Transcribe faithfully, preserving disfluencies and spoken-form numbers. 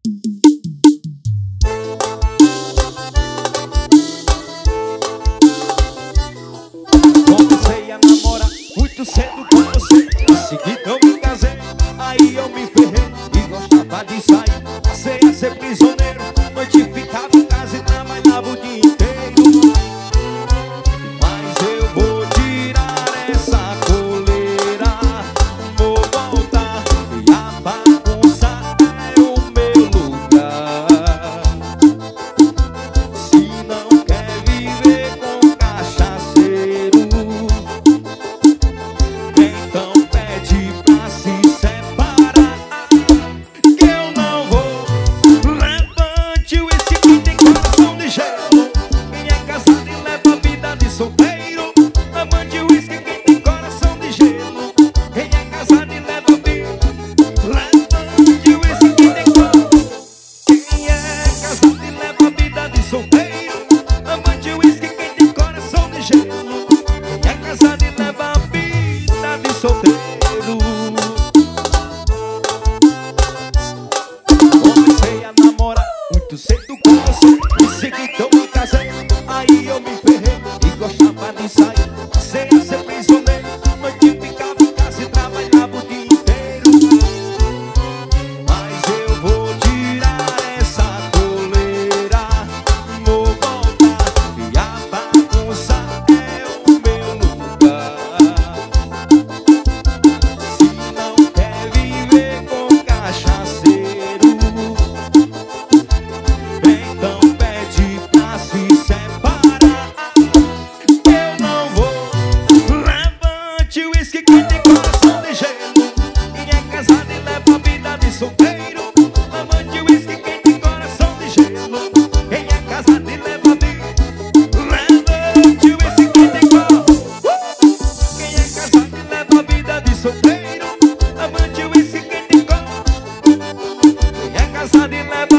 Comecei a namorar muito cedo com você, em seguida eu me casei, aí eu me ferrei e gostava de sair. Passei a ser prisioneiro, noite ficava em casa e trabalhava o dia inteiro. Mas eu vou tirar essa coleira, vou voltar e a bagunça é o meu lugar. Se não quer viver com cachaceiro, então pede pra se separar, que eu não vou. Levante o uísque que tem coração de gelo. Quem é casado e leva a vida de solteiro. Levante o uísque que tem coração de gelo. Quem é casado e leva a vida. Levante o uísque que tem coração. Quem é casado e leva a vida de solteiro. Levante o uísque que tem coração de gelo. Quem é casado e leva a vida de solteiro. Comecei a namorar muito cedo com você, em seguida eu me casei, aí eu me ferrei e gostava de sair. Passei a ser prisioneiro, noite ficava em casa e trabalhava o dia inteiro. Mas eu vou tirar essa coleira, vou voltar e a bagunça é o meu lugar. Se não quer viver com cachaceiro, então pede pra se separar, que eu não vou. Levante o uísque que tem coração de gelo. Quem é casado e leva a vida de solteiro. Levante o uísque que tem coração de gelo. Quem é casado e leva a vida. Levante o uísque que tem coração. Quem é casado e leva a vida de solteiro. Levante o uísque que tem coração. Quem é casado e leva